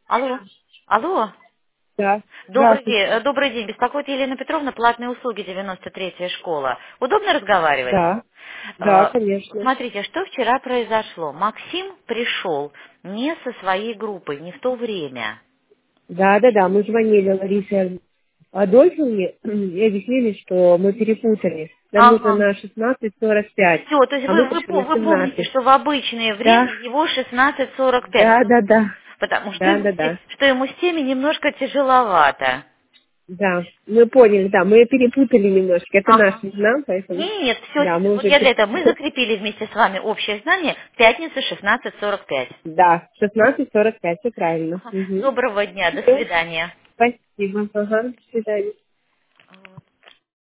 Алло. Алло. Да. Добрый день. Здравствуйте. Добрый день. Беспокоит Елена Петровна, платные услуги, 93-я школа. Удобно разговаривать? Да. Да, Э, конечно. Смотрите, что вчера произошло. Максим пришел не со своей группой, не в то время. Да. Мы звонили Ларисе Адольфовне и объяснили, что мы перепутали. Нам нужно Ага. на 16:45, Все, то есть а мы вы пришли на вы помните, 17. что в обычное Да. время его 16:45, Да. потому что Да, ему, да, да. что ему с теми немножко тяжеловато. Да. Мы поняли, да. Мы перепутали немножко. Это наш Ага. сигнал, поэтому... Нет, все, Да, мы вот уже... я для этого. Мы закрепили вместе с вами общее знание в пятницу 16:45. Да, 16:45, все правильно. Ага. Угу. Доброго дня, до Все. свидания. Спасибо. Ага, до свидания.